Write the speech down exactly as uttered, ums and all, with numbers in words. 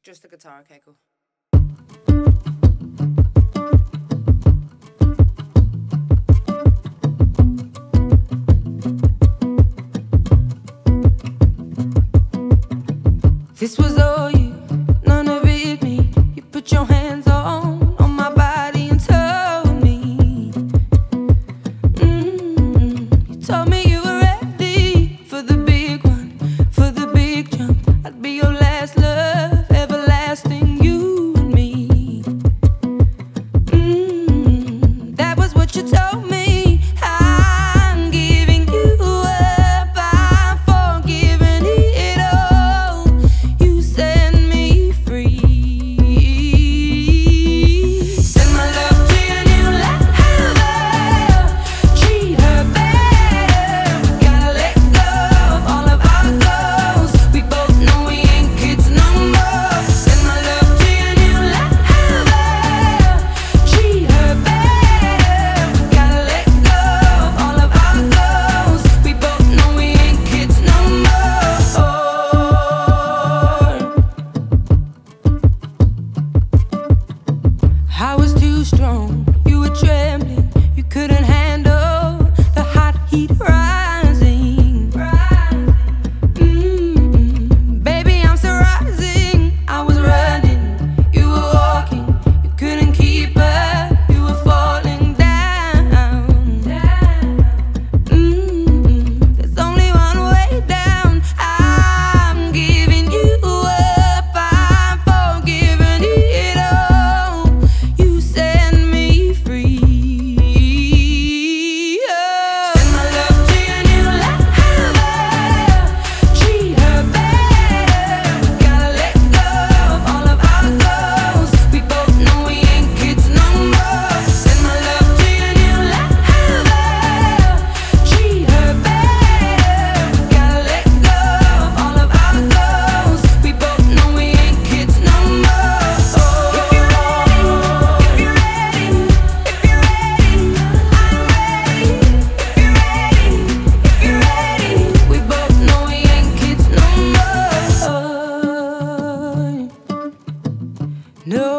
Just the guitar, okay, cool. This was all you, none of it me. You put your hands on, on my body and told me mm-hmm. You told me you were ready for the big one, for the big jump. I'd be your last love, everlasting, you and me mm-hmm. That was what you told me. I'm giving you up, I'm forgiving it all. You set me free. Send my love to your new lover. Treat her better. We gotta let go of all of our goals. We both know we ain't kids no more. Send my love to your new lover. Treat her better. We gotta let go of all of our goals. We both know we ain't kids no more. I was too strong, you were trembling, you couldn't handle the hot heat rising. Mm-mm. Baby, I'm still rising. I was running, you were walking, you couldn't keep up, you were falling down. Mm-mm. There's only one way down. I'm giving you up, I'm forgiving it all. You set me free. Oh. Send my love to your new lover. Treat her better. We gotta let go of all of our goals. We both know we ain't kids no more. Send my love to your new lover. Treat her better. We gotta let go of all of our goals. We both know we ain't kids no more. If you're ready, if you're ready, if you're ready, I'm ready. If you're ready, if you're ready, we both know we ain't kids no more. No.